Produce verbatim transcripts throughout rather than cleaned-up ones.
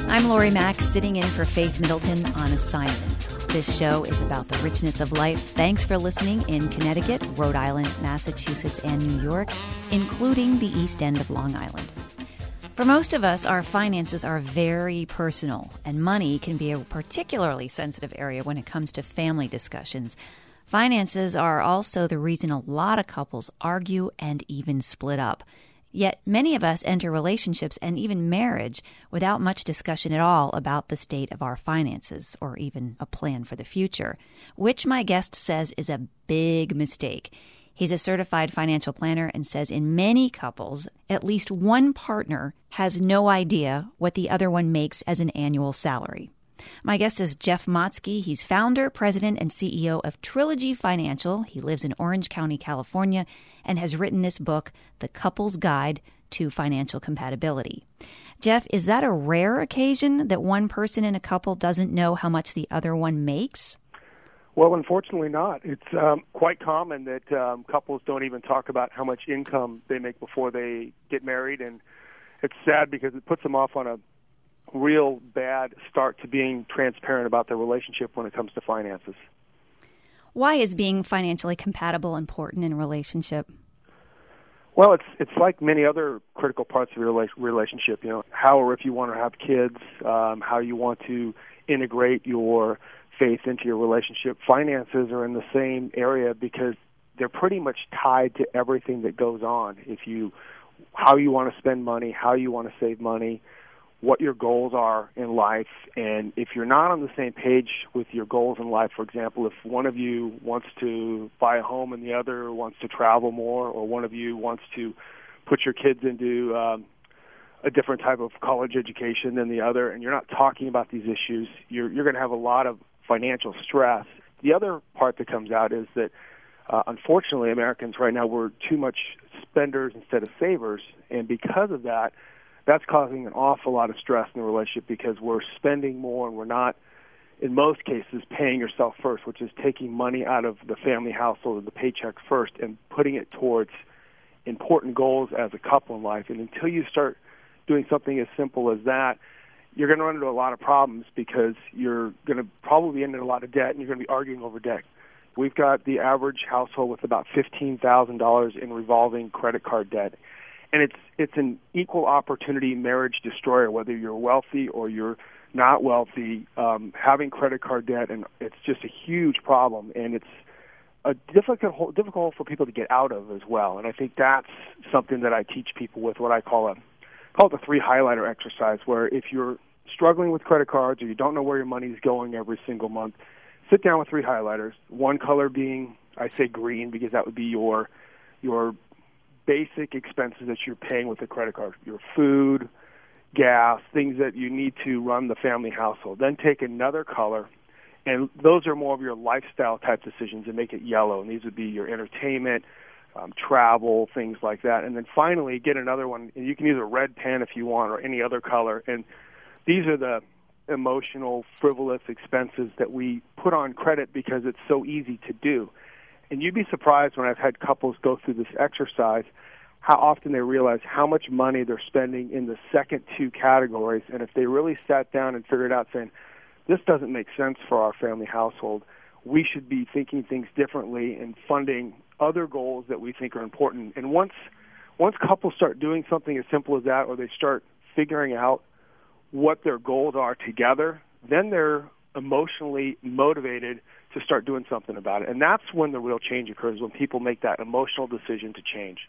I'm Lori Mack, sitting in for Faith Middleton on assignment. This show is about the richness of life. Thanks for listening in Connecticut, Rhode Island, Massachusetts, and New York, including the East End of Long Island. For most of us, our finances are very personal, and money can be a particularly sensitive area when it comes to family discussions. Finances are also the reason a lot of couples argue and even split up. Yet many of us enter relationships and even marriage without much discussion at all about the state of our finances or even a plan for the future, which my guest says is a big mistake. He's a certified financial planner and says in many couples, at least one partner has no idea what the other one makes as an annual salary. My guest is Jeff Motzke. He's founder, president, and C E O of Trilogy Financial. He lives in Orange County, California, and has written this book, The Couple's Guide to Financial Compatibility. Jeff, is that a rare occasion that one person in a couple doesn't know how much the other one makes? Well, unfortunately not. It's um, quite common that um, couples don't even talk about how much income they make before they get married, and it's sad because it puts them off on a real bad start to being transparent about their relationship when it comes to finances. Why is being financially compatible important in a relationship? Well, it's it's like many other critical parts of your relationship. You know, how or if you want to have kids, um, how you want to integrate your faith into your relationship. Finances are in the same area because they're pretty much tied to everything that goes on. If you, how you want to spend money, how you want to save money, what your goals are in life, and if you're not on the same page with your goals in life, for example, if one of you wants to buy a home and the other wants to travel more, or one of you wants to put your kids into um, a different type of college education than the other, and you're not talking about these issues, you're, you're going to have a lot of financial stress. The other part that comes out is that, uh, unfortunately, Americans right now, we're too much spenders instead of savers, and because of that, that's causing an awful lot of stress in the relationship because we're spending more and we're not, in most cases, paying yourself first, which is taking money out of the family household or the paycheck first and putting it towards important goals as a couple in life. And until you start doing something as simple as that, you're going to run into a lot of problems because you're going to probably end in a lot of debt and you're going to be arguing over debt. We've got the average household with about fifteen thousand dollars in revolving credit card debt. And it's it's an equal opportunity marriage destroyer, whether you're wealthy or you're not wealthy. Um, having credit card debt, and it's just a huge problem, and it's a difficult difficult for people to get out of as well. And I think that's something that I teach people with what I call a call it the three highlighter exercise, where if you're struggling with credit cards or you don't know where your money is going every single month, sit down with three highlighters. One color being, I say green, because that would be your your basic expenses that you're paying with a credit card, your food, gas, things that you need to run the family household. Then take another color, and those are more of your lifestyle type decisions, and make it yellow. And these would be your entertainment, um, travel, things like that. And then finally, get another one, and you can use a red pen if you want, or any other color. And these are the emotional, frivolous expenses that we put on credit because it's so easy to do. And you'd be surprised when I've had couples go through this exercise how often they realize how much money they're spending in the second two categories. And if they really sat down and figured out saying, this doesn't make sense for our family household, we should be thinking things differently and funding other goals that we think are important. And once once couples start doing something as simple as that, or they start figuring out what their goals are together, then they're emotionally motivated to start doing something about it. And that's when the real change occurs, when people make that emotional decision to change.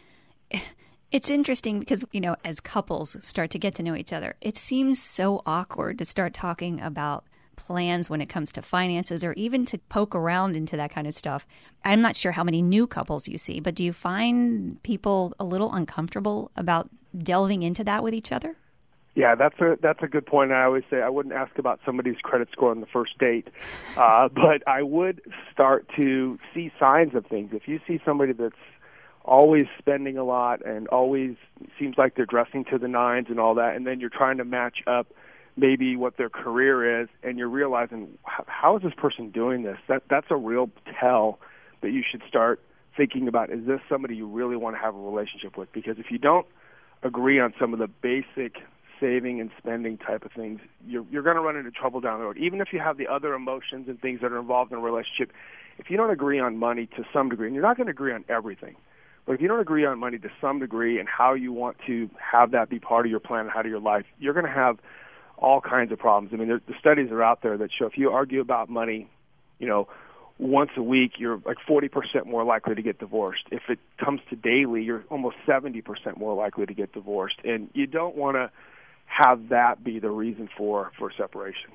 It's interesting because, you know, as couples start to get to know each other, it seems so awkward to start talking about plans when it comes to finances or even to poke around into that kind of stuff. I'm not sure how many new couples you see, but do you find people a little uncomfortable about delving into that with each other? Yeah, that's a that's a good point. I always say I wouldn't ask about somebody's credit score on the first date, uh, but I would start to see signs of things. If you see somebody that's always spending a lot and always seems like they're dressing to the nines and all that, and then you're trying to match up maybe what their career is, and you're realizing, how is this person doing this? That that's a real tell that you should start thinking about, is this somebody you really want to have a relationship with? Because if you don't agree on some of the basic saving and spending type of things, you're, you're going to run into trouble down the road. Even if you have the other emotions and things that are involved in a relationship, if you don't agree on money to some degree, and you're not going to agree on everything, but if you don't agree on money to some degree and how you want to have that be part of your plan and how to your life, you're going to have all kinds of problems. I mean, there, the studies are out there that show if you argue about money, you know, once a week, you're like forty percent more likely to get divorced. If it comes to daily, you're almost seventy percent more likely to get divorced. And you don't want to have that be the reason for, for separation.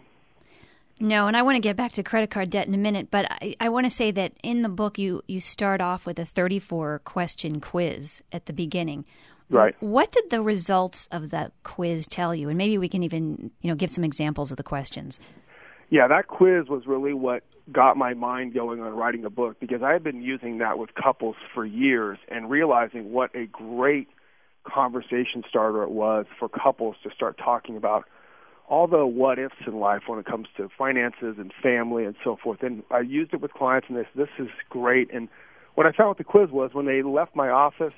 No, and I want to get back to credit card debt in a minute, but I, I want to say that in the book you, you start off with a thirty-four question quiz at the beginning. Right. What did the results of that quiz tell you? And maybe we can even, you know, give some examples of the questions. Yeah, that quiz was really what got my mind going on writing a book, because I had been using that with couples for years and realizing what a great conversation starter it was for couples to start talking about all the what-ifs in life when it comes to finances and family and so forth. And I used it with clients, and they said, this is great. And what I found with the quiz was when they left my office,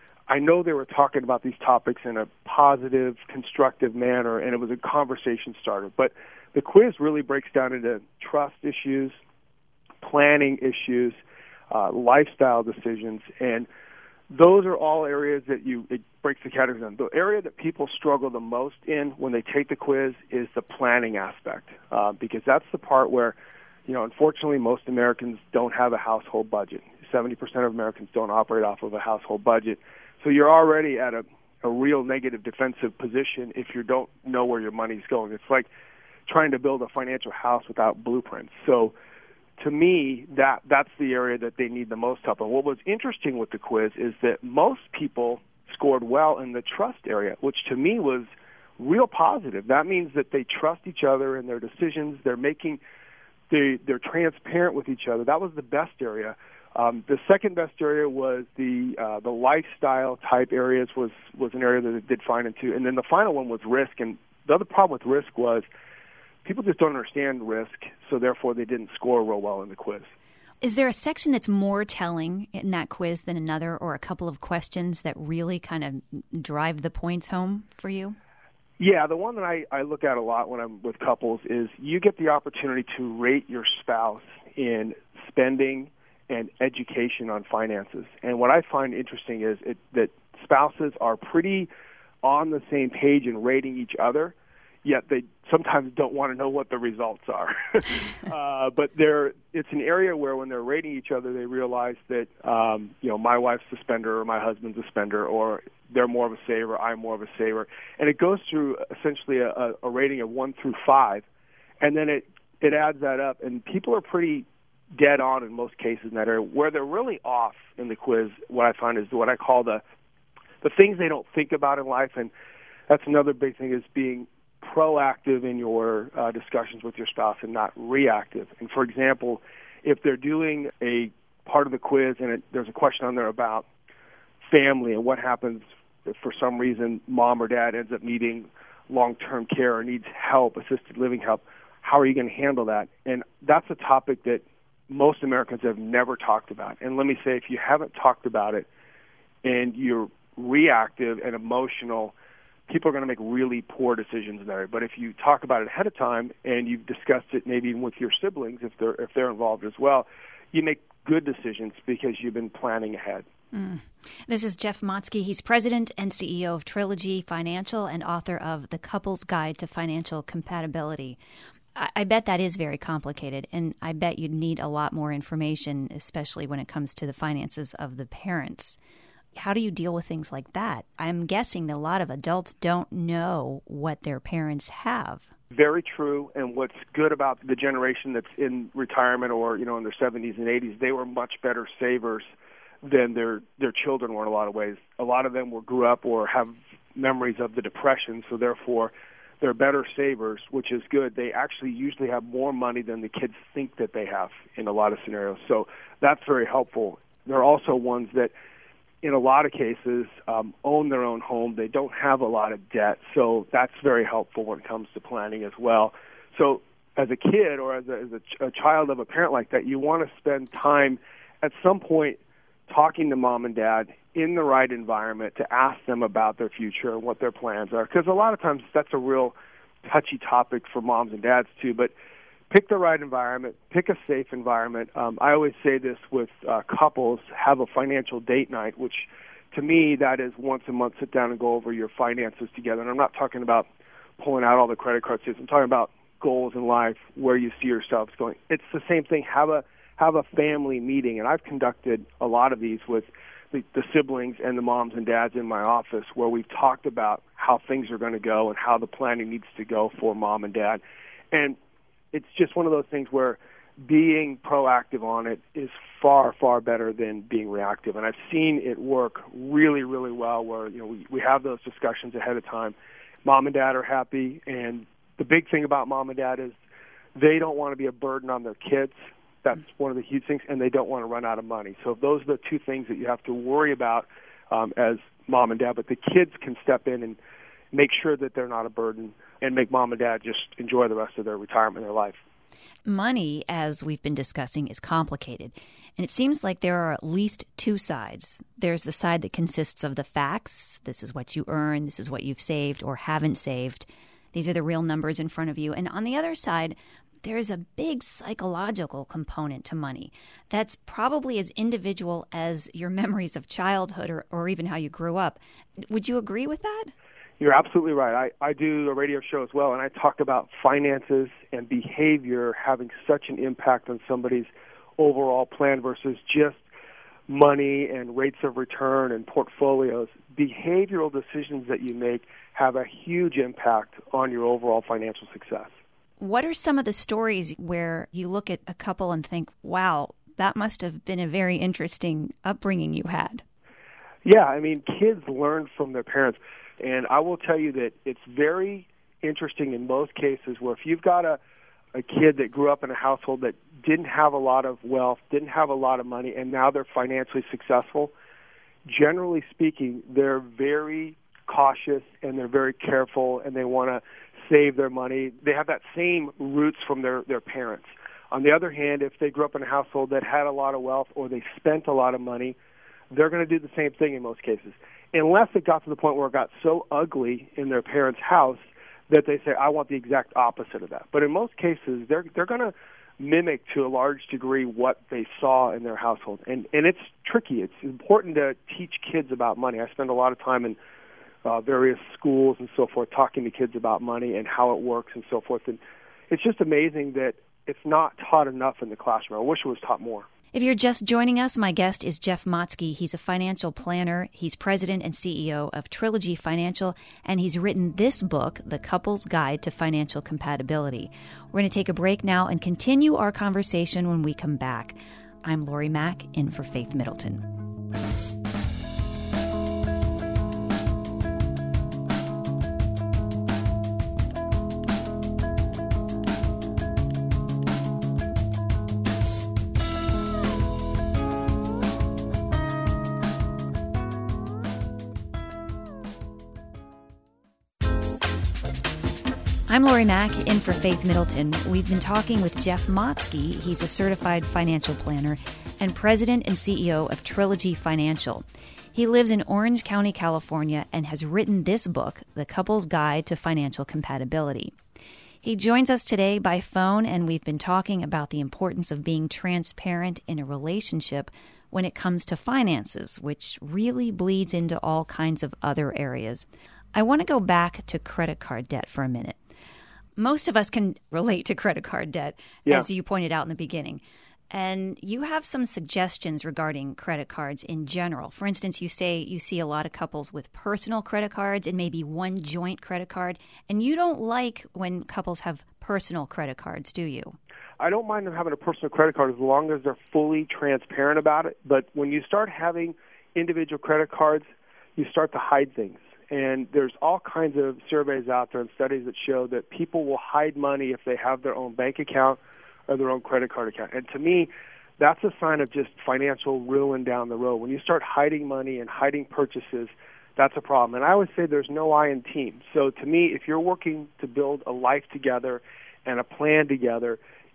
I know they were talking about these topics in a positive, constructive manner, and it was a conversation starter. But the quiz really breaks down into trust issues, planning issues, uh, lifestyle decisions, and those are all areas that you it breaks the categories down. The area that people struggle the most in when they take the quiz is the planning aspect, uh, because that's the part where, you know, unfortunately, most Americans don't have a household budget. seventy percent of Americans don't operate off of a household budget. So you're already at a, a real negative defensive position if you don't know where your money's going. It's like trying to build a financial house without blueprints. So to me, that that's the area that they need the most help. And what was interesting with the quiz is that most people scored well in the trust area, which to me was real positive. That means that they trust each other in their decisions. They're making, they, they're transparent with each other. That was the best area. Um, the second best area was the uh, the lifestyle type areas was, was an area that it did fine into. And then the final one was risk. And the other problem with risk was people just don't understand risk, so therefore they didn't score real well in the quiz. Is there a section that's more telling in that quiz than another, or a couple of questions that really kind of drive the points home for you? Yeah, the one that I, I look at a lot when I'm with couples is you get the opportunity to rate your spouse in spending and education on finances. And what I find interesting is it, that spouses are pretty on the same page in rating each other, yet they sometimes don't want to know what the results are. uh, but they're, it's an area where when they're rating each other, they realize that, um, you know, my wife's a spender or my husband's a spender, or they're more of a saver, I'm more of a saver. And it goes through essentially a, a rating of one through five, and then it, it adds that up. And people are pretty dead on in most cases in that area. Where they're really off in the quiz, what I find is what I call the the things they don't think about in life. And that's another big thing, is being proactive in your uh, discussions with your spouse and not reactive. And for example, if they're doing a part of the quiz and it, there's a question on there about family and what happens if for some reason mom or dad ends up needing long-term care or needs help, assisted living help, how are you going to handle that? And that's a topic that most Americans have never talked about. And let me say, if you haven't talked about it and you're reactive and emotional, people are going to make really poor decisions there. But if you talk about it ahead of time and you've discussed it maybe even with your siblings, if they're if they're involved as well, you make good decisions because you've been planning ahead. Mm. This is Jeff Motzke. He's president and C E O of Trilogy Financial and author of The Couple's Guide to Financial Compatibility. I, I bet that is very complicated, and I bet you'd need a lot more information, especially when it comes to the finances of the parents. How do you deal with things like that? I'm guessing that a lot of adults don't know what their parents have. Very true. And what's good about the generation that's in retirement or, you know, in their seventies and eighties, they were much better savers than their their children were in a lot of ways. A lot of them were grew up or have memories of the Depression, so therefore they're better savers, which is good. They actually usually have more money than the kids think that they have in a lot of scenarios. So that's very helpful. There are also ones that in a lot of cases, um, own their own home. They don't have a lot of debt, so that's very helpful when it comes to planning as well. So as a kid or as a, as a, ch- a child of a parent like that, you want to spend time at some point talking to mom and dad in the right environment to ask them about their future and what their plans are. Because a lot of times that's a real touchy topic for moms and dads too. But pick the right environment, pick a safe environment. Um, I always say this with uh, couples, have a financial date night, which to me that is once a month sit down and go over your finances together. And I'm not talking about pulling out all the credit card statements. I'm talking about goals in life, where you see yourselves going. It's the same thing. Have a have a family meeting. And I've conducted a lot of these with the, the siblings and the moms and dads in my office, where we've talked about how things are going to go and how the planning needs to go for mom and dad. And it's just one of those things where being proactive on it is far, far better than being reactive. And I've seen it work really, really well, where you know we, we have those discussions ahead of time. Mom and dad are happy, and the big thing about mom and dad is they don't want to be a burden on their kids. That's one of the huge things, and they don't want to run out of money. So those are the two things that you have to worry about um, as mom and dad. But the kids can step in and make sure that they're not a burden and make mom and dad just enjoy the rest of their retirement and their life. Money, as we've been discussing, is complicated. And it seems like there are at least two sides. There's the side that consists of the facts. This is what you earn. This is what you've saved or haven't saved. These are the real numbers in front of you. And on the other side, there's a big psychological component to money that's probably as individual as your memories of childhood or, or even how you grew up. Would you agree with that? You're absolutely right. I, I do a radio show as well, and I talk about finances and behavior having such an impact on somebody's overall plan versus just money and rates of return and portfolios. Behavioral decisions that you make have a huge impact on your overall financial success. What are some of the stories where you look at a couple and think, wow, that must have been a very interesting upbringing you had? Yeah, I mean, kids learn from their parents. And I will tell you that it's very interesting in most cases where if you've got a, a kid that grew up in a household that didn't have a lot of wealth, didn't have a lot of money, and now they're financially successful, generally speaking, they're very cautious and they're very careful and they want to save their money. They have that same roots from their, their parents. On the other hand, if they grew up in a household that had a lot of wealth or they spent a lot of money, they're going to do the same thing in most cases. Unless it got to the point where it got so ugly in their parents' house that they say, I want the exact opposite of that. But in most cases, they're they're going to mimic to a large degree what they saw in their household. And, and it's tricky. It's important to teach kids about money. I spend a lot of time in uh, various schools and so forth talking to kids about money and how it works and so forth. And it's just amazing that it's not taught enough in the classroom. I wish it was taught more. If you're just joining us, my guest is Jeff Motzke. He's a financial planner. He's president and C E O of Trilogy Financial, and he's written this book, The Couple's Guide to Financial Compatibility. We're going to take a break now and continue our conversation when we come back. I'm Lori Mack, in for Faith Middleton. I'm Lori Mack, in for Faith Middleton. We've been talking with Jeff Motzke. He's a certified financial planner and president and C E O of Trilogy Financial. He lives in Orange County, California, and has written this book, The Couple's Guide to Financial Compatibility. He joins us today by phone, and we've been talking about the importance of being transparent in a relationship when it comes to finances, which really bleeds into all kinds of other areas. I want to go back to credit card debt for a minute. Most of us can relate to credit card debt, yeah. as you pointed out in the beginning. And you have some suggestions regarding credit cards in general. For instance, you say you see a lot of couples with personal credit cards and maybe one joint credit card. And you don't like when couples have personal credit cards, do you? I don't mind them having a personal credit card as long as they're fully transparent about it. But when you start having individual credit cards, you start to hide things. And there's all kinds of surveys out there and studies that show that people will hide money if they have their own bank account or their own credit card account. And to me, that's a sign of just financial ruin down the road. When you start hiding money and hiding purchases, that's a problem. And I always say there's no I in team. So to me, if you're working to build a life together and a plan together,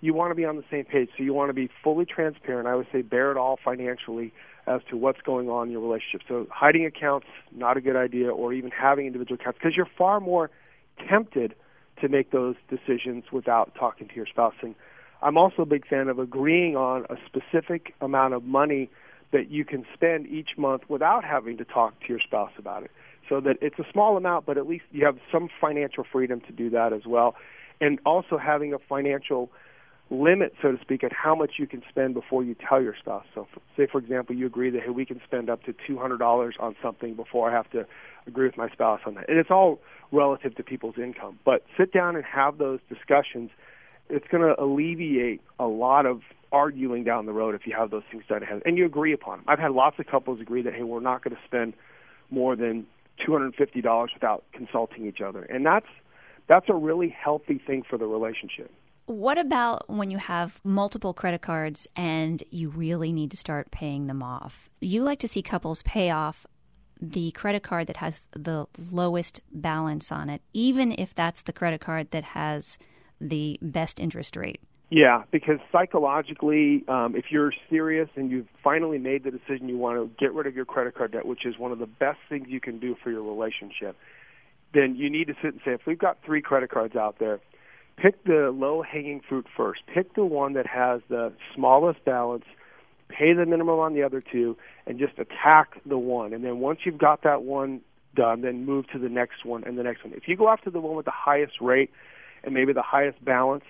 you want to be on the same page. So you want to be fully transparent. I would say bear it all financially as to what's going on in your relationship. So hiding accounts, not a good idea, or even having individual accounts, because you're far more tempted to make those decisions without talking to your spouse. And I'm also a big fan of agreeing on a specific amount of money that you can spend each month without having to talk to your spouse about it. So that it's a small amount, but at least you have some financial freedom to do that as well. And also having a financial limit, so to speak, at how much you can spend before you tell your spouse. So say, for example, you agree that, hey, we can spend up to two hundred dollars on something before I have to agree with my spouse on that. And it's all relative to people's income. But sit down and have those discussions. It's going to alleviate a lot of arguing down the road if you have those things done ahead. And you agree upon them. I've had lots of couples agree that, hey, we're not going to spend more than two hundred fifty dollars without consulting each other. And that's that's a really healthy thing for the relationship. What about when you have multiple credit cards and you really need to start paying them off? You like to see couples pay off the credit card that has the lowest balance on it, even if that's the credit card that has the best interest rate. Yeah, because psychologically, um, if you're serious and you've finally made the decision you want to get rid of your credit card debt, which is one of the best things you can do for your relationship, then you need to sit and say, if we've got three credit cards out there, pick the low-hanging fruit first. Pick the one that has the smallest balance, pay the minimum on the other two, and just attack the one. And then once you've got that one done, then move to the next one and the next one. If you go after the one with the highest rate and maybe the highest balance,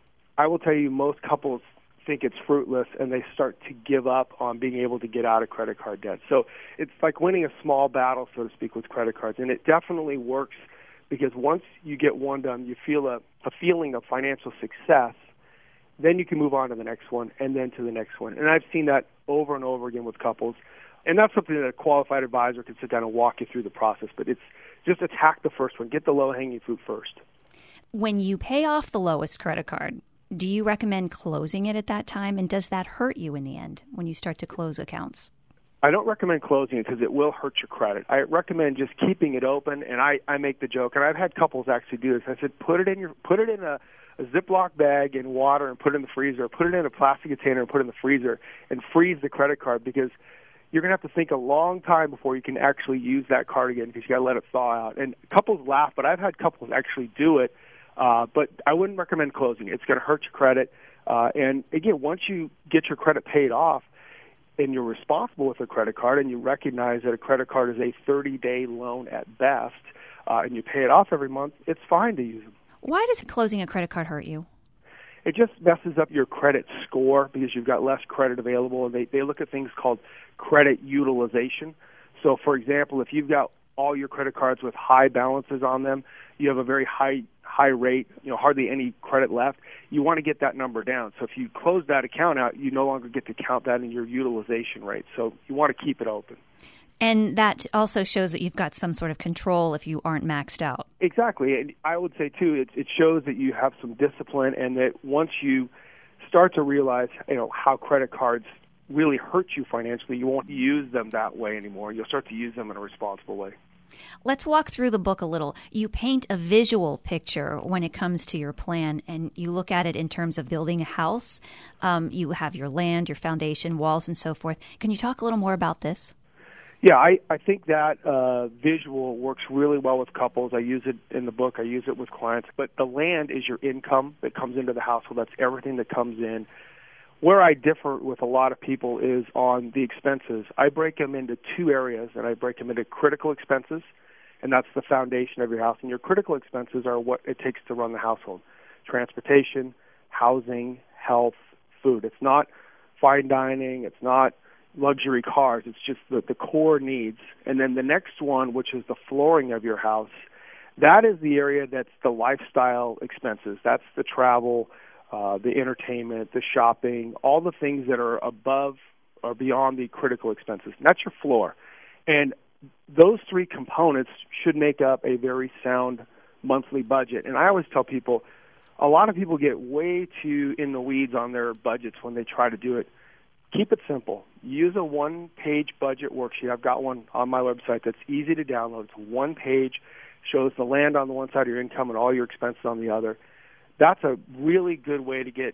I will tell you most couples think it's fruitless and they start to give up on being able to get out of credit card debt. So it's like winning a small battle, so to speak, with credit cards. And it definitely works because once you get one done, you feel a, a feeling of financial success. Then you can move on to the next one and then to the next one. And I've seen that over and over again with couples. And that's something that a qualified advisor can sit down and walk you through the process. But it's just attack the first one. Get the low-hanging fruit first. When you pay off the lowest credit card, do you recommend closing it at that time? And does that hurt you in the end when you start to close accounts? I don't recommend closing it because it will hurt your credit. I recommend just keeping it open, and I, I make the joke, and I've had couples actually do this. I said, put it in your put it in a, a Ziploc bag in water and put it in the freezer, put it in a plastic container and put it in the freezer, and freeze the credit card because you're going to have to think a long time before you can actually use that card again because you got to let it thaw out. And couples laugh, but I've had couples actually do it, uh, but I wouldn't recommend closing it. It's going to hurt your credit. Uh, and, again, once you get your credit paid off, and you're responsible with a credit card and you recognize that a credit card is a thirty-day loan at best, uh, and you pay it off every month, it's fine to use them. Why does closing a credit card hurt you? It just messes up your credit score because you've got less credit available, and they, they look at things called credit utilization. So, for example, if you've got all your credit cards with high balances on them, you have a very high high rate, you know, hardly any credit left, you want to get that number down. So if you close that account out, you no longer get to count that in your utilization rate. So you want to keep it open. And that also shows that you've got some sort of control if you aren't maxed out. Exactly. And I would say, too, it, it shows that you have some discipline and that once you start to realize, you know, how credit cards really hurt you financially, you won't use them that way anymore. You'll start to use them in a responsible way. Let's walk through the book a little. You paint a visual picture when it comes to your plan, and you look at it in terms of building a house. Um, you have your land, your foundation, walls, and so forth. Can you talk a little more about this? Yeah, I, I think that uh, visual works really well with couples. I use it in the book. I use it with clients. But the land is your income that comes into the household. That's everything that comes in. Where I differ with a lot of people is on the expenses. I break them into two areas, and I break them into critical expenses, and that's the foundation of your house. And your critical expenses are what it takes to run the household: transportation, housing, health, food. It's not fine dining. It's not luxury cars. It's just the, the core needs. And then the next one, which is the flooring of your house, that is the area that's the lifestyle expenses. That's the travel, Uh, the entertainment, the shopping, all the things that are above or beyond the critical expenses. And that's your floor. And those three components should make up a very sound monthly budget. And I always tell people, a lot of people get way too in the weeds on their budgets when they try to do it. Keep it simple. Use a one-page budget worksheet. I've got one on my website that's easy to download. It's one page, shows the land on the one side of your income and all your expenses on the other. That's a really good way to get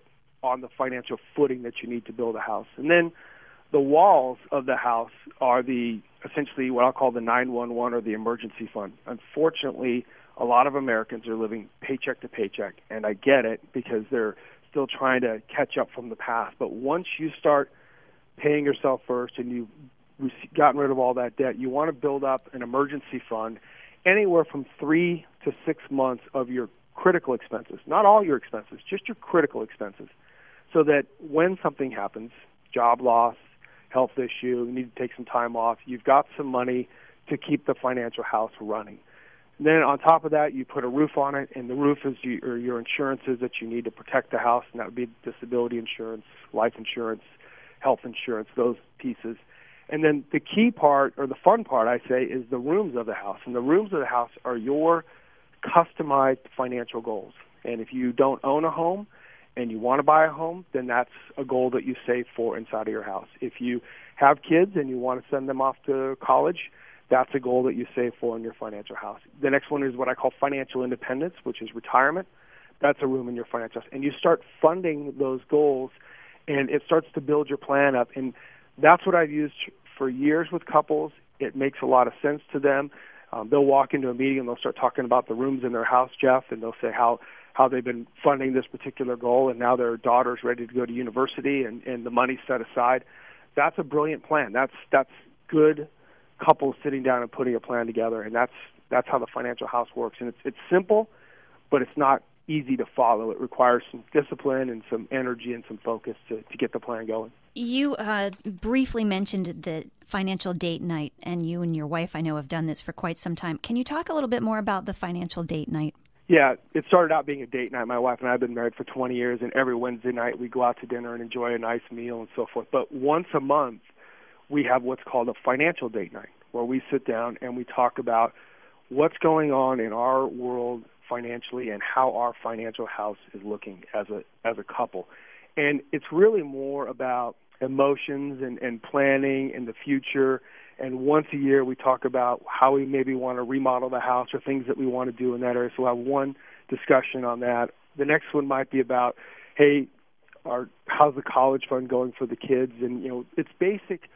on the financial footing that you need to build a house. And then the walls of the house are the essentially what I'll call the nine one one or the emergency fund. Unfortunately, a lot of Americans are living paycheck to paycheck, and I get it because they're still trying to catch up from the past. But once you start paying yourself first and you've gotten rid of all that debt, you want to build up an emergency fund anywhere from three to six months of your critical expenses, not all your expenses, just your critical expenses, so that when something happens, job loss, health issue, you need to take some time off, you've got some money to keep the financial house running. And then on top of that, you put a roof on it, and the roof is your, your insurances that you need to protect the house, and that would be disability insurance, life insurance, health insurance, those pieces. And then the key part, or the fun part, I say, is the rooms of the house. And the rooms of the house are your customized financial goals. And if you don't own a home and you want to buy a home, then that's a goal that you save for inside of your house. If you have kids and you want to send them off to college, that's a goal that you save for in your financial house. The next one is what I call financial independence, which is retirement. That's a room in your financial house. And you start funding those goals, and it starts to build your plan up. And that's what I've used for years with couples. It makes a lot of sense to them. Um, they'll walk into a meeting and they'll start talking about the rooms in their house, Jeff, and they'll say how, how they've been funding this particular goal, and now their daughter's ready to go to university and, and the money's set aside. That's a brilliant plan. That's that's good couples sitting down and putting a plan together, and that's that's how the financial house works. And it's it's simple, but it's not easy to follow. It requires some discipline and some energy and some focus to, to get the plan going. You uh, briefly mentioned the financial date night, and you and your wife, I know, have done this for quite some time. Can you talk a little bit more about the financial date night? Yeah, it started out being a date night. My wife and I have been married for twenty years, and every Wednesday night we go out to dinner and enjoy a nice meal and so forth. But once a month, we have what's called a financial date night, where we sit down and we talk about what's going on in our world financially and how our financial house is looking as a as a couple. And it's really more about emotions and, and planning in the future. And once a year we talk about how we maybe want to remodel the house or things that we want to do in that area. So we'll have one discussion on that. The next one might be about, hey, our how's the college fund going for the kids? And, you know, it's basic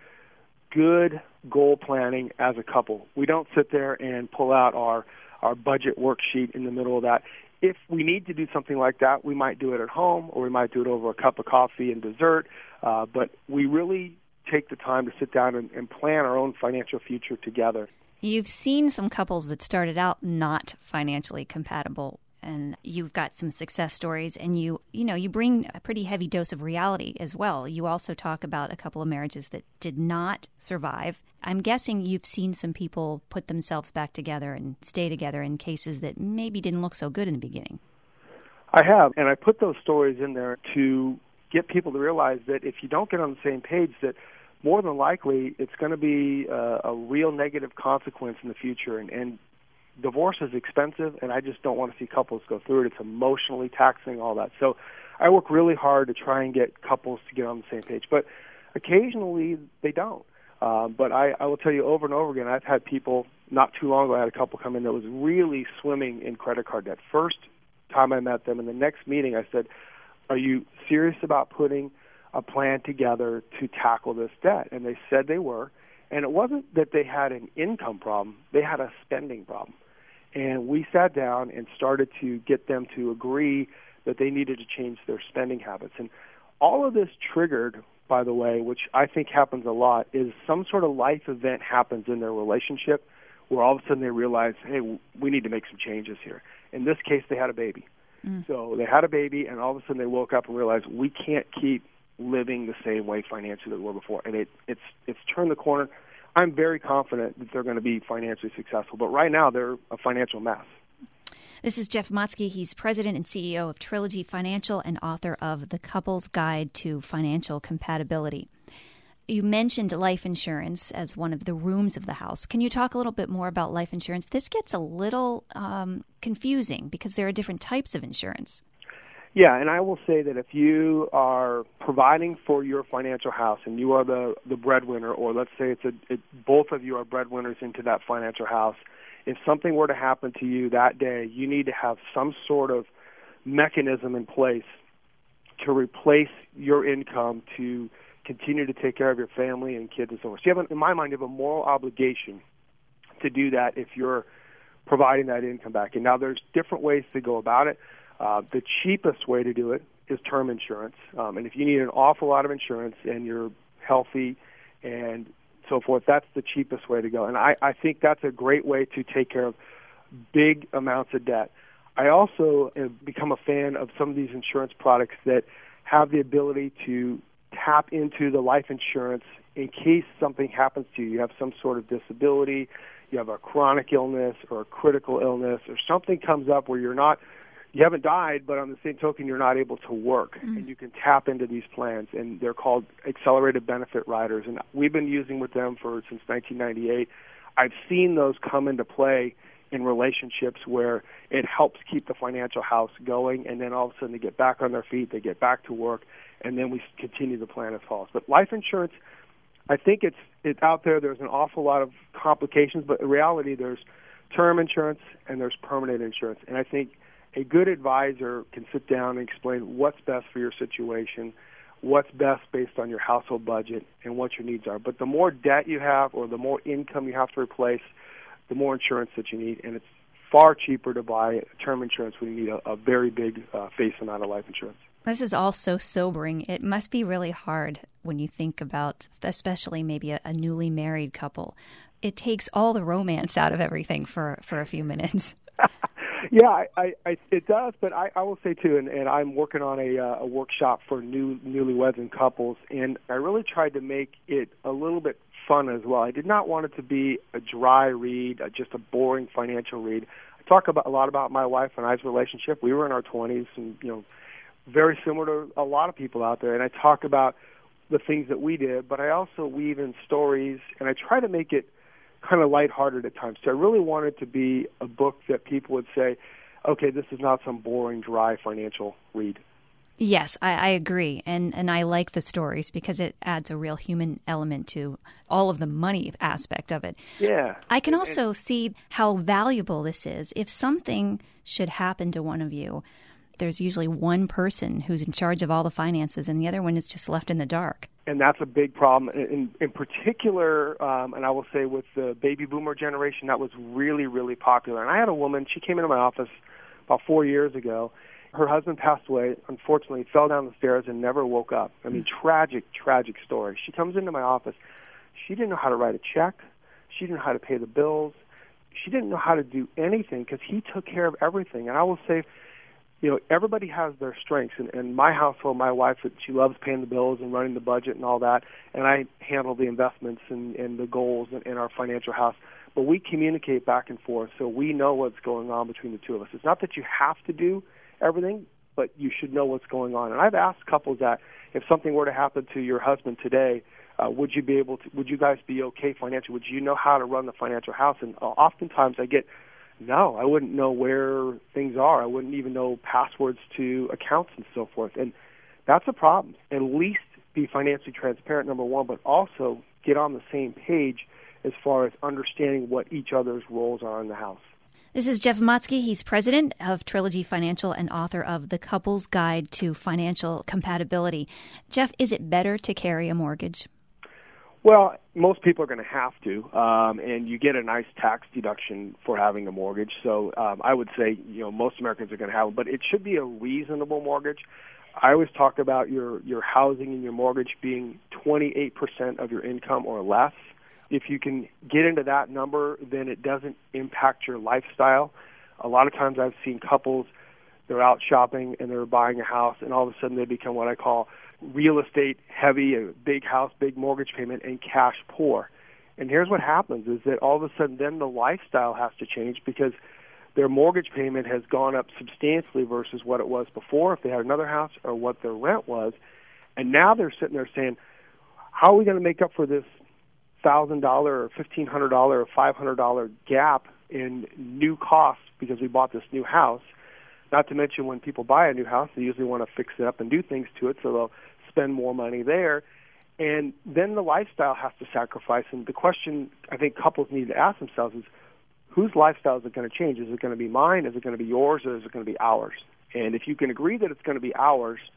good goal planning as a couple. We don't sit there and pull out our, our budget worksheet in the middle of that. If we need to do something like that, we might do it at home, or we might do it over a cup of coffee and dessert. Uh, but we really take the time to sit down and, and plan our own financial future together. You've seen some couples that started out not financially compatible, and you've got some success stories, and you you know, you bring a pretty heavy dose of reality as well. You also talk about a couple of marriages that did not survive. I'm guessing you've seen some people put themselves back together and stay together in cases that maybe didn't look so good in the beginning. I have, and I put those stories in there to get people to realize that if you don't get on the same page, that more than likely it's going to be a, a real negative consequence in the future. And, and divorce is expensive, and I just don't want to see couples go through it. It's emotionally taxing, all that. So I work really hard to try and get couples to get on the same page. But occasionally they don't. Uh, but I, I will tell you over and over again, I've had people, not too long ago, I had a couple come in that was really swimming in credit card debt. First time I met them, in the next meeting I said, are you serious about putting a plan together to tackle this debt? And they said they were. And it wasn't that they had an income problem. They had a spending problem. And we sat down and started to get them to agree that they needed to change their spending habits. And all of this triggered, by the way, which I think happens a lot, is some sort of life event happens in their relationship where all of a sudden they realize, hey, we need to make some changes here. In this case, they had a baby. Mm. So they had a baby, and all of a sudden they woke up and realized we can't keep living the same way financially that we were before. And it, it's it's turned the corner. I'm very confident that they're going to be financially successful. But right now, they're a financial mess. This is Jeff Motzke. He's president and C E O of Trilogy Financial and author of The Couple's Guide to Financial Compatibility. You mentioned life insurance as one of the rooms of the house. Can you talk a little bit more about life insurance? This gets a little um, confusing because there are different types of insurance. Yeah, and I will say that if you are providing for your financial house and you are the, the breadwinner, or let's say it's a, it, both of you are breadwinners into that financial house, if something were to happen to you that day, you need to have some sort of mechanism in place to replace your income to continue to take care of your family and kids and so forth. So you have, a, in my mind, you have a moral obligation to do that if you're providing that income back. And now there's different ways to go about it. Uh, the cheapest way to do it is term insurance. Um, and if you need an awful lot of insurance and you're healthy and so forth, that's the cheapest way to go. And I, I think that's a great way to take care of big amounts of debt. I also have become a fan of some of these insurance products that have the ability to tap into the life insurance in case something happens to you. You have some sort of disability, you have a chronic illness or a critical illness, or something comes up where you're not, you haven't died, but on the same token, you're not able to work. Mm-hmm. And you can tap into these plans, and they're called accelerated benefit riders. And we've been using with them for since nineteen ninety-eight. I've seen those come into play in relationships where it helps keep the financial house going, and then all of a sudden they get back on their feet, they get back to work, and then we continue the plan as follows. But life insurance, I think it's it's out there. There's an awful lot of complications, but in reality, there's term insurance and there's permanent insurance. And I think a good advisor can sit down and explain what's best for your situation, what's best based on your household budget, and what your needs are. But the more debt you have or the more income you have to replace, the more insurance that you need. And it's far cheaper to buy term insurance when you need a, a very big uh, face amount of life insurance. This is all so sobering. It must be really hard when you think about, especially maybe a, a newly married couple. It takes all the romance out of everything for, for a few minutes. Yeah, I, I, I, it does, but I, I will say, too, and, and I'm working on a, uh, a workshop for new newlyweds and couples, and I really tried to make it a little bit fun as well. I did not want it to be a dry read, uh, just a boring financial read. I talk about a lot about my wife and I's relationship. We were in our twenties, and, you know, very similar to a lot of people out there, and I talk about the things that we did, but I also weave in stories, and I try to make it kind of lighthearted at times. So I really wanted to be a book that people would say, okay, this is not some boring, dry financial read. Yes, I, I agree. And, and I like the stories because it adds a real human element to all of the money aspect of it. Yeah. I can also and, see how valuable this is. If something should happen to one of you, there's usually one person who's in charge of all the finances and the other one is just left in the dark. And that's a big problem. In, in particular, um, and I will say with the baby boomer generation, that was really, really popular. And I had a woman, she came into my office about four years ago. Her husband passed away, unfortunately, fell down the stairs and never woke up. I mean, mm-hmm. tragic, tragic story. She comes into my office. She didn't know how to write a check. She didn't know how to pay the bills. She didn't know how to do anything because he took care of everything. And I will say, you know, everybody has their strengths. And in my household, my wife, she loves paying the bills and running the budget and all that. And I handle the investments and, and the goals in, in our financial house. But we communicate back and forth, so we know what's going on between the two of us. It's not that you have to do everything, but you should know what's going on. And I've asked couples that if something were to happen to your husband today, uh, would you be able to, would you guys be okay financially? Would you know how to run the financial house? And uh, oftentimes I get, no, I wouldn't know where things are. I wouldn't even know passwords to accounts and so forth. And that's a problem. At least be financially transparent, number one, but also get on the same page as far as understanding what each other's roles are in the house. This is Jeff Motzke. He's president of Trilogy Financial and author of The Couple's Guide to Financial Compatibility. Jeff, is it better to carry a mortgage? Well, most people are going to have to, um, and you get a nice tax deduction for having a mortgage. So um, I would say, you know, most Americans are going to have it, but it should be a reasonable mortgage. I always talk about your, your housing and your mortgage being twenty-eight percent of your income or less. If you can get into that number, then it doesn't impact your lifestyle. A lot of times I've seen couples, they're out shopping and they're buying a house, and all of a sudden they become what I call real estate heavy, a big house, big mortgage payment, and cash poor. And here's what happens is that all of a sudden then the lifestyle has to change because their mortgage payment has gone up substantially versus what it was before if they had another house or what their rent was. And now they're sitting there saying, how are we going to make up for this one thousand dollars or fifteen hundred dollars or five hundred dollars gap in new costs because we bought this new house? Not to mention when people buy a new house, they usually want to fix it up and do things to it, so they'll spend more money there. And then the lifestyle has to sacrifice. And the question I think couples need to ask themselves is, whose lifestyle is it going to change? Is it going to be mine? Is it going to be yours? Or is it going to be ours? And if you can agree that it's going to be ours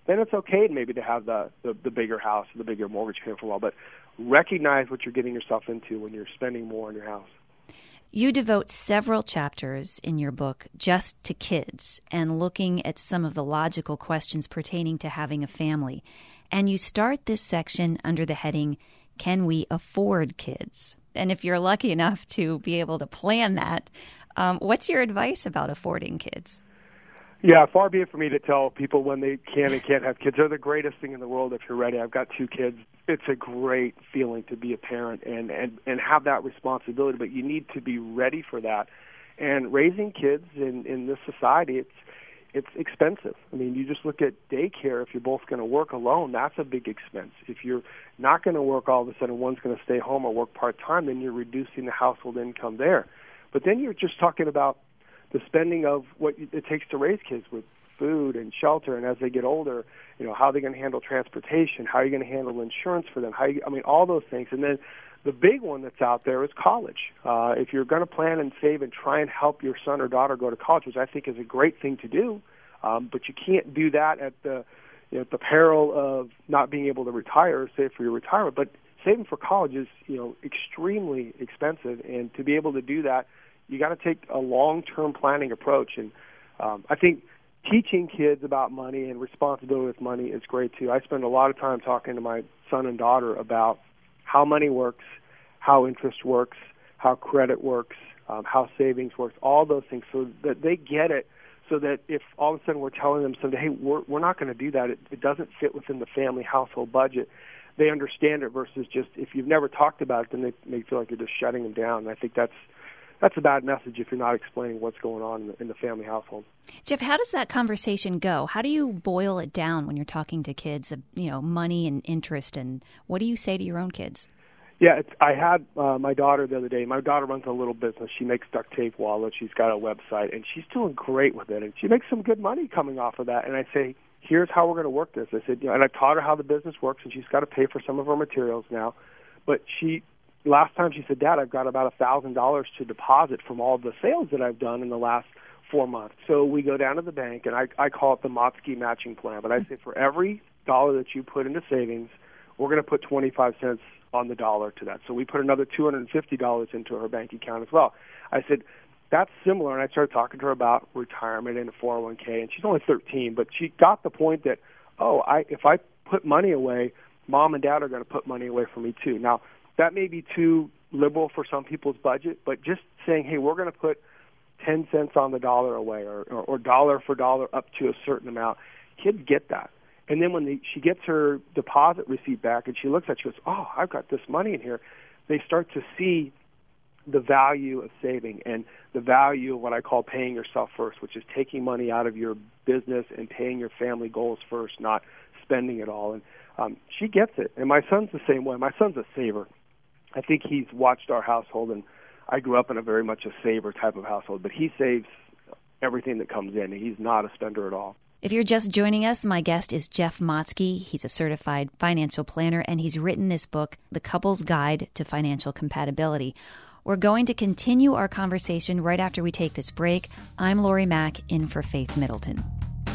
then it's okay maybe to have the, the, the bigger house, the bigger mortgage payment for a while. But recognize what you're getting yourself into when you're spending more on your house. You devote several chapters in your book just to kids and looking at some of the logical questions pertaining to having a family. And you start this section under the heading, Can We Afford Kids? And if you're lucky enough to be able to plan that, um, what's your advice about affording kids? Yeah, far be it for me to tell people when they can and can't have kids. They're the greatest thing in the world if you're ready. I've got two kids. It's a great feeling to be a parent and, and, and have that responsibility, but you need to be ready for that. And raising kids in, in this society, it's it's expensive. I mean, you just look at daycare. If you're both going to work alone, that's a big expense. If you're not going to work, all of a sudden one's going to stay home or work part-time, then you're reducing the household income there. But then you're just talking about the spending of what it takes to raise kids with food and shelter, and as they get older, you know, how are they going to handle transportation? How are you going to handle insurance for them? How you, I mean, all those things. And then the big one that's out there is college. Uh, if you're going to plan and save and try and help your son or daughter go to college, which I think is a great thing to do, um, but you can't do that at the you know, at the peril of not being able to retire or save for your retirement. But saving for college is, you know, extremely expensive, and to be able to do that, you got to take a long-term planning approach. And um, I think teaching kids about money and responsibility with money is great too. I spend a lot of time talking to my son and daughter about how money works, how interest works, how credit works, um, how savings works, all those things, so that they get it, so that if all of a sudden we're telling them someday, hey, we're, we're not going to do that, it, it doesn't fit within the family household budget, they understand it versus just if you've never talked about it, then they may feel like you're just shutting them down. And I think that's That's a bad message if you're not explaining what's going on in the, in the family household. Jeff, how does that conversation go? How do you boil it down when you're talking to kids, you know, money and interest, and what do you say to your own kids? Yeah, it's, I had uh, my daughter the other day. My daughter runs a little business. She makes duct tape wallets. She's got a website, and she's doing great with it. And she makes some good money coming off of that. And I say, here's how we're going to work this. I said, you know, and I taught her how the business works, and she's got to pay for some of her materials now. But she... Last time she said, Dad, I've got about one thousand dollars to deposit from all the sales that I've done in the last four months. So we go down to the bank, and I, I call it the Motzke matching plan. But I say for every dollar that you put into savings, we're going to put twenty-five cents on the dollar to that. So we put another two hundred fifty dollars into her bank account as well. I said, that's similar, and I started talking to her about retirement and a four oh one k, and she's only thirteen, but she got the point that, oh, I if I put money away, Mom and Dad are going to put money away for me too. Now, that may be too liberal for some people's budget, but just saying, hey, we're going to put ten cents on the dollar away, or, or, or dollar for dollar up to a certain amount, kids get that. And then when they, she gets her deposit receipt back and she looks at it, she goes, oh, I've got this money in here, they start to see the value of saving and the value of what I call paying yourself first, which is taking money out of your business and paying your family goals first, not spending it all. And um, she gets it. And my son's the same way. My son's a saver. I think he's watched our household, and I grew up in a very much a saver type of household, but he saves everything that comes in. He's not a spender at all. If you're just joining us, my guest is Jeff Motzke. He's a certified financial planner, and he's written this book, The Couple's Guide to Financial Compatibility. We're going to continue our conversation right after we take this break. I'm Lori Mack, in for Faith Middleton.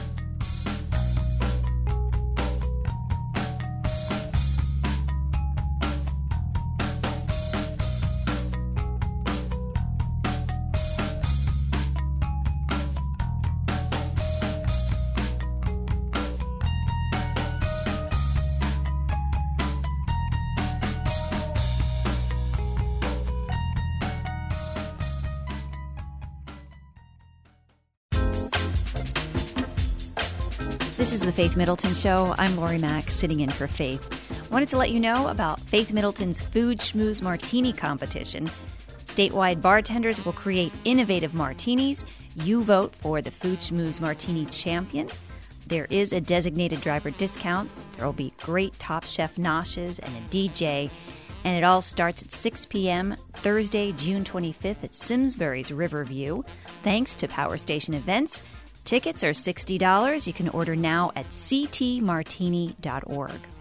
This is the Faith Middleton Show. I'm Lori Mack, sitting in for Faith. Wanted to let you know about Faith Middleton's Food Schmooze Martini competition. Statewide bartenders will create innovative martinis. You vote for the Food Schmooze Martini champion. There is a designated driver discount. There will be great Top Chef noshes and a D J. And it all starts at six p.m. Thursday, June twenty-fifth at Simsbury's Riverview. Thanks to Power Station Events. Tickets are sixty dollars. You can order now at c t martini dot org.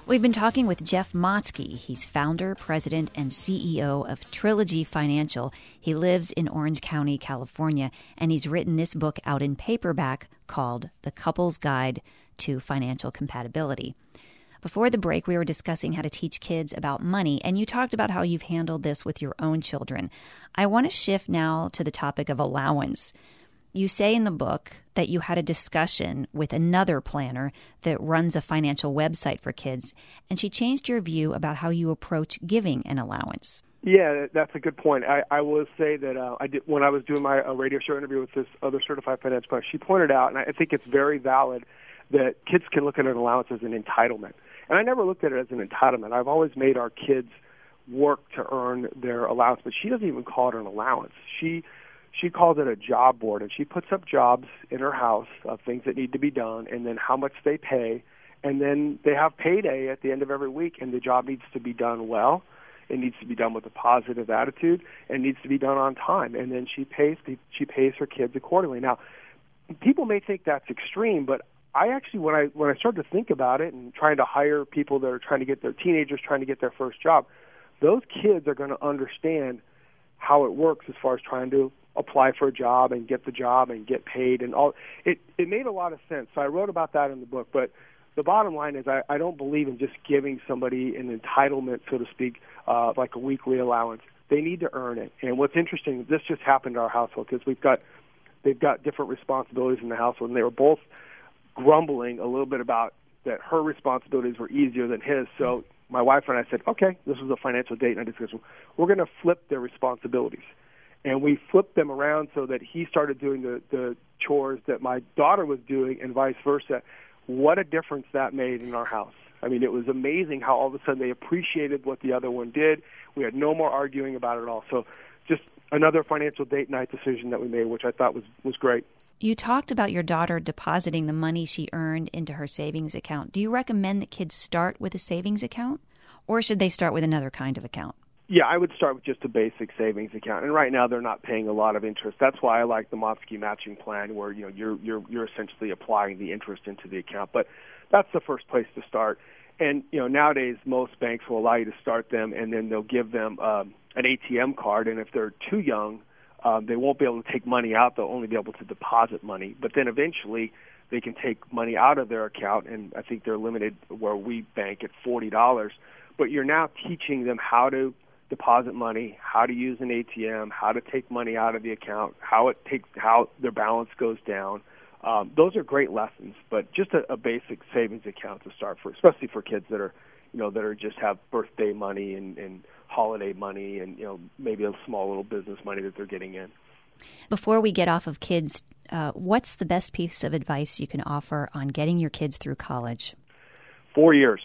We've been talking with Jeff Motzke. He's founder, president, and C E O of Trilogy Financial. He lives in Orange County, California, and he's written this book out in paperback called The Couple's Guide to Financial Compatibility. Before the break, we were discussing how to teach kids about money, and you talked about how you've handled this with your own children. I want to shift now to the topic of allowance. You say in the book that you had a discussion with another planner that runs a financial website for kids, and she changed your view about how you approach giving an allowance. Yeah, that's a good point. I, I will say that uh, I did when I was doing my uh, radio show interview with this other certified finance planner, she pointed out, and I think it's very valid, that kids can look at an allowance as an entitlement. And I never looked at it as an entitlement. I've always made our kids work to earn their allowance, but she doesn't even call it an allowance. She She calls it a job board, and she puts up jobs in her house of things that need to be done, and then how much they pay, and then they have payday at the end of every week, and the job needs to be done well. It needs to be done with a positive attitude, and needs to be done on time, and then she pays she pays her kids accordingly. Now, people may think that's extreme, but I actually, when I when I started to think about it and trying to hire people that are trying to get their teenagers trying to get their first job, those kids are going to understand how it works as far as trying to apply for a job and get the job and get paid and all. It it made a lot of sense. So I wrote about that in the book. But the bottom line is I, I don't believe in just giving somebody an entitlement, so to speak, uh, like a weekly allowance. They need to earn it. And what's interesting, this just happened to our household because we've got they've got different responsibilities in the household, and they were both grumbling a little bit about that her responsibilities were easier than his. So my wife and I said, okay, this was a financial date night discussion. We're going to flip their responsibilities. And we flipped them around so that he started doing the, the chores that my daughter was doing and vice versa. What a difference that made in our house. I mean, it was amazing how all of a sudden they appreciated what the other one did. We had no more arguing about it at all. So just another financial date night decision that we made, which I thought was, was great. You talked about your daughter depositing the money she earned into her savings account. Do you recommend that kids start with a savings account, or should they start with another kind of account? Yeah, I would start with just a basic savings account. And right now they're not paying a lot of interest. That's why I like the Motzke matching plan, where you know you're you're you're essentially applying the interest into the account. But that's the first place to start. And you know nowadays most banks will allow you to start them, and then they'll give them um, an A T M card. And if they're too young, um, they won't be able to take money out. They'll only be able to deposit money. But then eventually they can take money out of their account, and I think they're limited where we bank at forty dollars. But you're now teaching them how to deposit money, how to use an A T M, how to take money out of the account, how it takes, how their balance goes down. Um, those are great lessons, but just a, a basic savings account to start for, especially for kids that are, you know, that are just have birthday money and, and holiday money, and you know maybe a small little business money that they're getting in. Before we get off of kids, uh, what's the best piece of advice you can offer on getting your kids through college? Four years.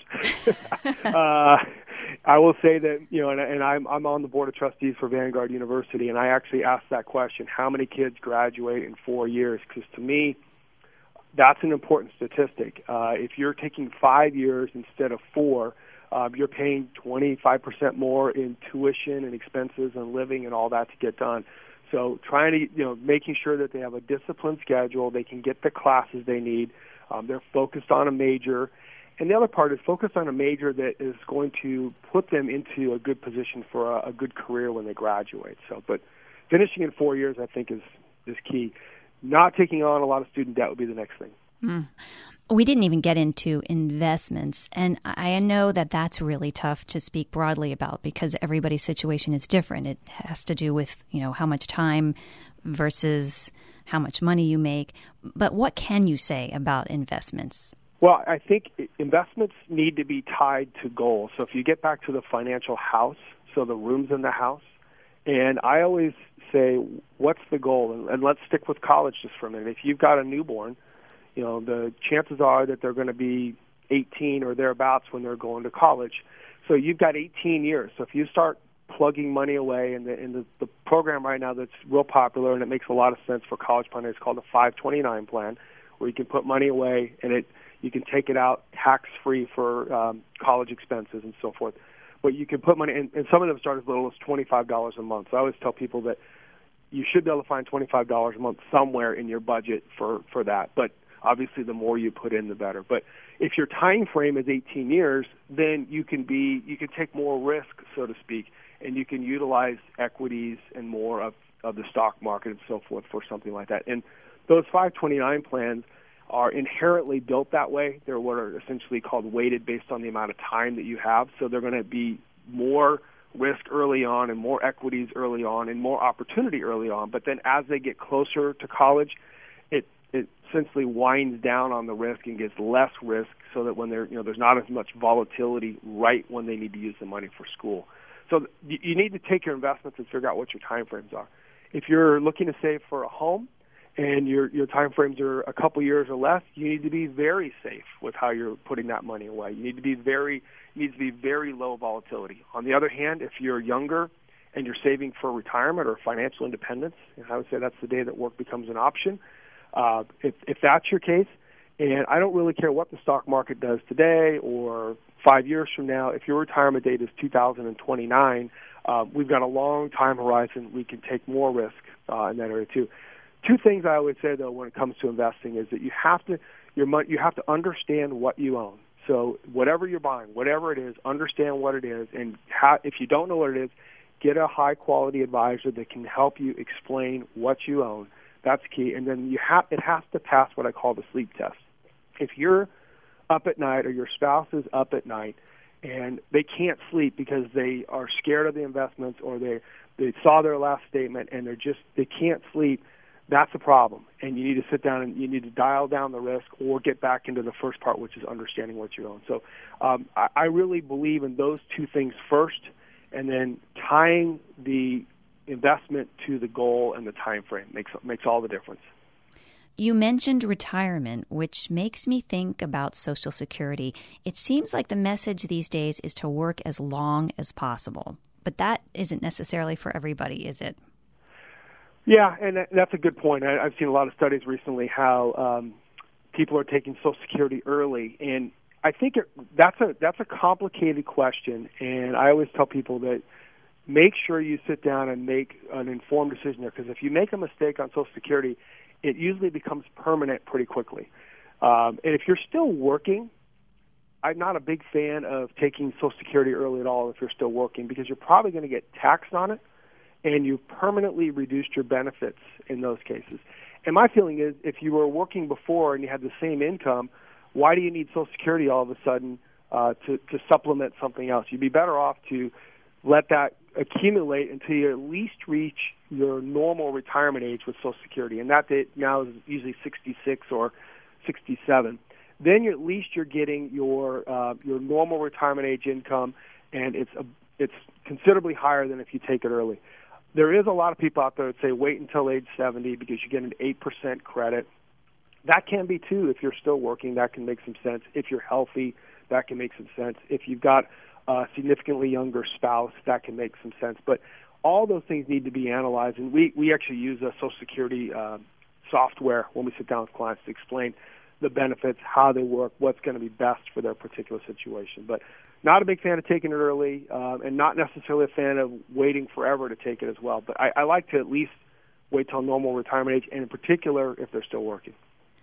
uh, I will say that, you know, and, and I'm, I'm on the board of trustees for Vanguard University, and I actually asked that question, how many kids graduate in four years? Because to me, that's an important statistic. Uh, if you're taking five years instead of four, uh, you're paying twenty-five percent more in tuition and expenses and living and all that to get done. So trying to, you know, making sure that they have a disciplined schedule, they can get the classes they need, um, they're focused on a major. And the other part is focus on a major that is going to put them into a good position for a, a good career when they graduate. So, but finishing in four years, I think, is, is key. Not taking on a lot of student debt would be the next thing. Mm. We didn't even get into investments, and I know that that's really tough to speak broadly about because everybody's situation is different. It has to do with, you know, how much time versus how much money you make. But what can you say about investments? Well, I think investments need to be tied to goals. So if you get back to the financial house, so the rooms in the house, and I always say, what's the goal? And, and let's stick with college just for a minute. If you've got a newborn, you know, the chances are that they're going to be eighteen or thereabouts when they're going to college. So you've got eighteen years. So if you start plugging money away in the in the, the program right now that's real popular and it makes a lot of sense for college planners, it's called the five twenty-nine plan, where you can put money away and it you can take it out tax-free for um, college expenses and so forth. But you can put money, and, and some of them start as little as twenty-five dollars a month. So I always tell people that you should be able to find twenty-five dollars a month somewhere in your budget for, for that. But Obviously, the more you put in, the better. But if your time frame is eighteen years, then you can be you can take more risk, so to speak, and you can utilize equities and more of, of the stock market and so forth for something like that. And those five twenty-nine plans are inherently built that way. They're what are essentially called weighted based on the amount of time that you have. So they're going to be more risk early on and more equities early on and more opportunity early on. But then as they get closer to college, it, it essentially winds down on the risk and gets less risk so that when they're, you know, there's not as much volatility right when they need to use the money for school. So you, you need to take your investments and figure out what your time frames are. If you're looking to save for a home, and your your time frames are a couple years or less, you need to be very safe with how you're putting that money away. You need to be very you need to be very low volatility. On the other hand, if you're younger and you're saving for retirement or financial independence, and I would say that's the day that work becomes an option. Uh, if if that's your case, and I don't really care what the stock market does today or five years from now, if your retirement date is two thousand twenty-nine, uh, we've got a long time horizon. We can take more risk uh, in that area too. Two things I would say, though, when it comes to investing is that you have to your money, you have to understand what you own. So whatever you're buying, whatever it is, understand what it is, and how, if you don't know what it is, get a high-quality advisor that can help you explain what you own. That's key. And then you have it has to pass what I call the sleep test. If you're up at night or your spouse is up at night and they can't sleep because they are scared of the investments or they they saw their last statement and they're just they can't sleep, that's a problem, and you need to sit down and you need to dial down the risk or get back into the first part, which is understanding what you own. So um, I, I really believe in those two things first, and then tying the investment to the goal and the time frame makes makes all the difference. You mentioned retirement, which makes me think about Social Security. It seems like the message these days is to work as long as possible, but that isn't necessarily for everybody, is it? Yeah, and that's a good point. I, I've seen a lot of studies recently how um, people are taking Social Security early, and I think it, that's a that's a complicated question. And I always tell people that make sure you sit down and make an informed decision there, because if you make a mistake on Social Security, it usually becomes permanent pretty quickly. Um, and if you're still working, I'm not a big fan of taking Social Security early at all if you're still working, because you're probably going to get taxed on it, and you've permanently reduced your benefits in those cases. And my feeling is if you were working before and you had the same income, why do you need Social Security all of a sudden uh, to, to supplement something else? You'd be better off to let that accumulate until you at least reach your normal retirement age with Social Security. And that date now is usually sixty-six or sixty-seven. Then you, at least you're getting your uh, your normal retirement age income, and it's a, it's considerably higher than if you take it early. There is a lot of people out there that say wait until age seventy because you get an eight percent credit. That can be, too, if you're still working. That can make some sense. If you're healthy, that can make some sense. If you've got a significantly younger spouse, that can make some sense. But all those things need to be analyzed, and we, we actually use a Social Security uh, software when we sit down with clients to explain the benefits, how they work, what's going to be best for their particular situation. But not a big fan of taking it early, uh, and not necessarily a fan of waiting forever to take it as well. But I, I like to at least wait till normal retirement age, and in particular if they're still working.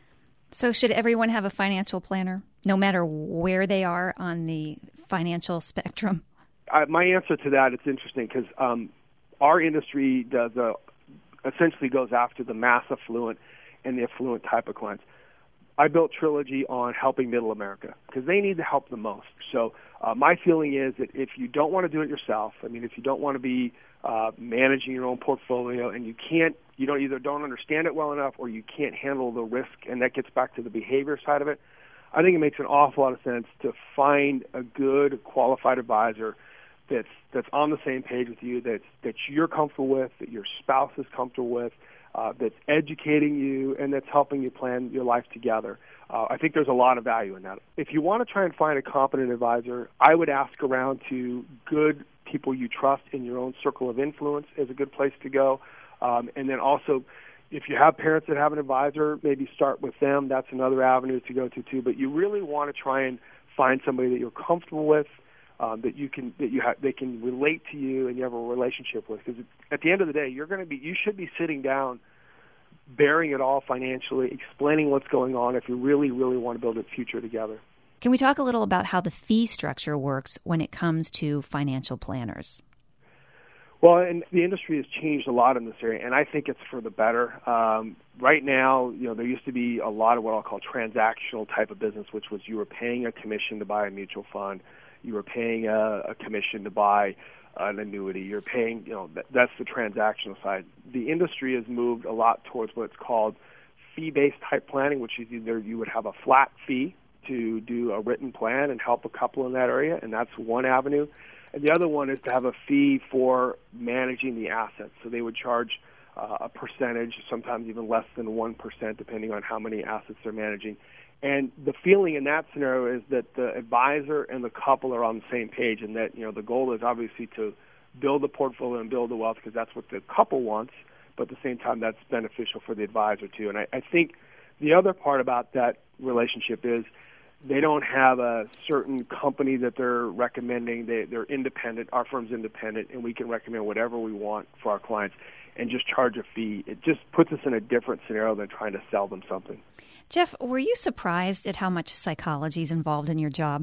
So should everyone have a financial planner, no matter where they are on the financial spectrum? I, my answer to that, it's interesting because um, our industry does a, essentially goes after the mass affluent and the affluent type of clients. I built Trilogy on helping middle America because they need the help the most. So uh, my feeling is that if you don't want to do it yourself, I mean, if you don't want to be uh, managing your own portfolio and you can't, you don't either don't understand it well enough or you can't handle the risk, and that gets back to the behavior side of it, I think it makes an awful lot of sense to find a good qualified advisor that's that's on the same page with you, that that you're comfortable with, that your spouse is comfortable with, uh, that's educating you, and that's helping you plan your life together. Uh, I think there's a lot of value in that. If you want to try and find a competent advisor, I would ask around to good people you trust in your own circle of influence is a good place to go. Um, and then also, if you have parents that have an advisor, maybe start with them. That's another avenue to go to too. But you really want to try and find somebody that you're comfortable with, um, that you can that you have they can relate to you and you have a relationship with. Because at the end of the day, you're going to be you should be sitting down bearing it all financially, explaining what's going on if you really, really want to build a future together. Can we talk a little about how the fee structure works when it comes to financial planners? Well, and the industry has changed a lot in this area, and I think it's for the better. Um, right now, you know, there used to be a lot of what I'll call transactional type of business, which was you were paying a commission to buy a mutual fund, you were paying a, a commission to buy an annuity, you're paying, you know, that, that's the transactional side. The industry has moved a lot towards what's called fee-based type planning, which is either you would have a flat fee to do a written plan and help a couple in that area, and that's one avenue. And the other one is to have a fee for managing the assets. So they would charge uh, a percentage, sometimes even less than one percent, depending on how many assets they're managing. And the feeling in that scenario is that the advisor and the couple are on the same page, and that, you know, the goal is obviously to build a portfolio and build the wealth because that's what the couple wants, but at the same time that's beneficial for the advisor too. And I, I think the other part about that relationship is they don't have a certain company that they're recommending. They, they're independent. Our firm's independent, and we can recommend whatever we want for our clients and just charge a fee. It just puts us in a different scenario than trying to sell them something. Jeff, were you surprised at how much psychology is involved in your job?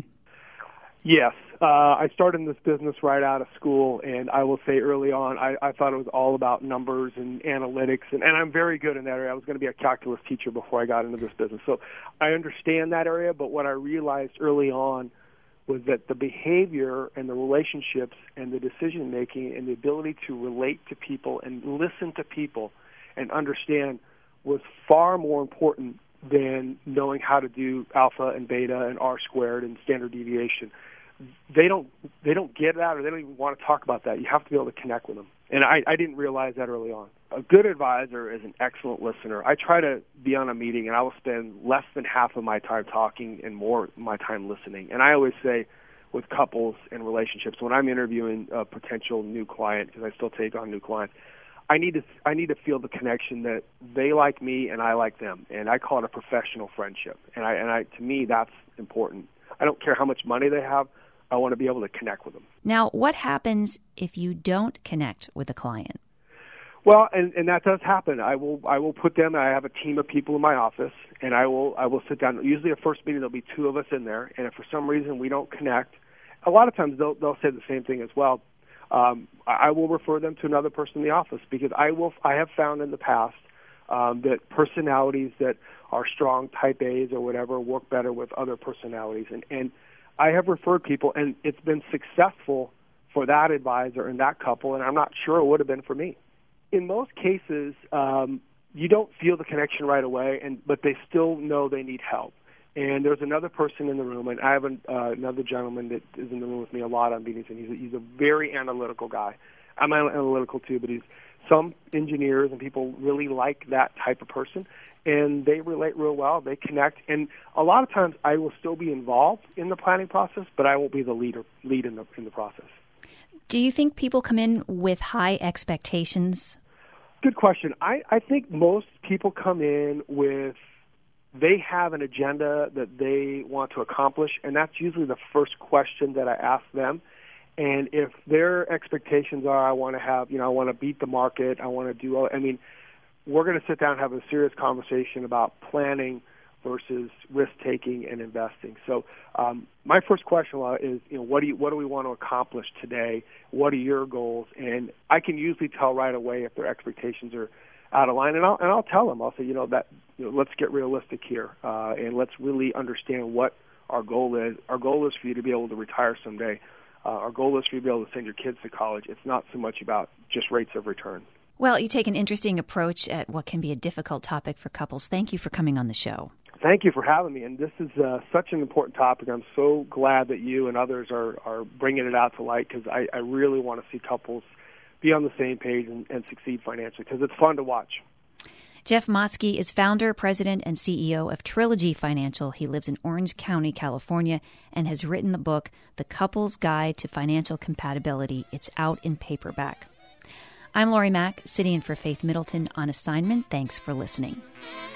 Yes. Uh, I started in this business right out of school, and I will say early on, I, I thought it was all about numbers and analytics, and, and I'm very good in that area. I was going to be a calculus teacher before I got into this business, so I understand that area, but what I realized early on was that the behavior and the relationships and the decision-making and the ability to relate to people and listen to people and understand was far more important than knowing how to do alpha and beta and R squared and standard deviation. They don't they don't get that, or they don't even want to talk about that. You have to be able to connect with them. And I, I didn't realize that early on. A good advisor is an excellent listener. I try to be on a meeting, and I will spend less than half of my time talking and more of my time listening. And I always say with couples and relationships, when I'm interviewing a potential new client, because I still take on new clients, I need to I need to feel the connection that they like me and I like them, and I call it a professional friendship. And I and I to me that's important. I don't care how much money they have. I want to be able to connect with them. Now, what happens if you don't connect with a client? Well, and, and that does happen. I will I will put them. I have a team of people in my office, and I will I will sit down. Usually, a first meeting there'll be two of us in there, and if for some reason we don't connect, a lot of times they'll they'll say the same thing as well. Um, I will refer them to another person in the office because I will. I have found in the past um, that personalities that are strong type A's or whatever work better with other personalities, and, and I have referred people, and it's been successful for that advisor and that couple, and I'm not sure it would have been for me. In most cases, um, you don't feel the connection right away, and but they still know they need help. And there's another person in the room, and I have an, uh, another gentleman that is in the room with me a lot on meetings, and he's a, he's a very analytical guy. I'm analytical too, but he's some engineers and people really like that type of person, and they relate real well. They connect, and a lot of times I will still be involved in the planning process, but I won't be the leader lead in the in the process. Do you think people come in with high expectations? Good question. I, I think most people come in with they have an agenda that they want to accomplish, and that's usually the first question that I ask them. And if their expectations are, I want to have, you know, I want to beat the market, I want to do, I mean, we're going to sit down and have a serious conversation about planning versus risk-taking and investing. So um, my first question is, you know, what do you, what do we want to accomplish today? What are your goals? And I can usually tell right away if their expectations are out of line, and I'll and I'll tell them. I'll say, you know, that you know, let's get realistic here, uh, and let's really understand what our goal is. Our goal is for you to be able to retire someday. Uh, our goal is for you to be able to send your kids to college. It's not so much about just rates of return. Well, you take an interesting approach at what can be a difficult topic for couples. Thank you for coming on the show. Thank you for having me. And this is uh, such an important topic. I'm so glad that you and others are, are bringing it out to light because I, I really want to see couples be on the same page and, and succeed financially because it's fun to watch. Jeff Motzke is founder, president, and C E O of Trilogy Financial. He lives in Orange County, California, and has written the book, The Couple's Guide to Financial Compatibility. It's out in paperback. I'm Lori Mack, sitting in for Faith Middleton on assignment. Thanks for listening.